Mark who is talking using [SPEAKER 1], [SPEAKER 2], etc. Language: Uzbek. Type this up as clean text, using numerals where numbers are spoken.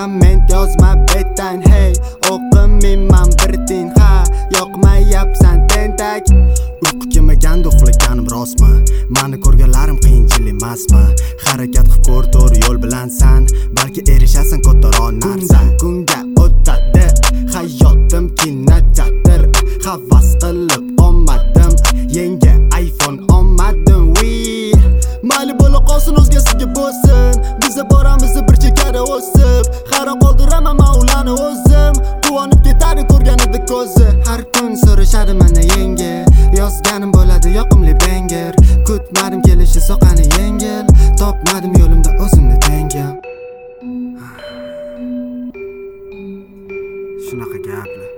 [SPEAKER 1] komment yozma betdan hey o'qimayman bir tiyin ha yoqmayapsan tentak uyqu kelmaganda uxlaganim rostmi mani ko'rganlarim qiyinchilik emasmi harakat qilib ko'r to'g'ri yo'l bilansan balki erishasan kattaroq narsa kunga o'tadi hayotim kinoteatr havas qilib olmadim yangi iPhone olmadim mayli bo'la qolsin o'zgasiga bo'lsin biza boramiz bir chekada o'sib xara qoldiraman men ularni o'zim quvonib ketadi ko'rganida ko'zi har kun so'rashadi mana yangi yozganim bo'ladi yoqimli banger kutmadim kelishi soqani yengil topmadim yo'limda o'zimni tengim shunaqa gaplar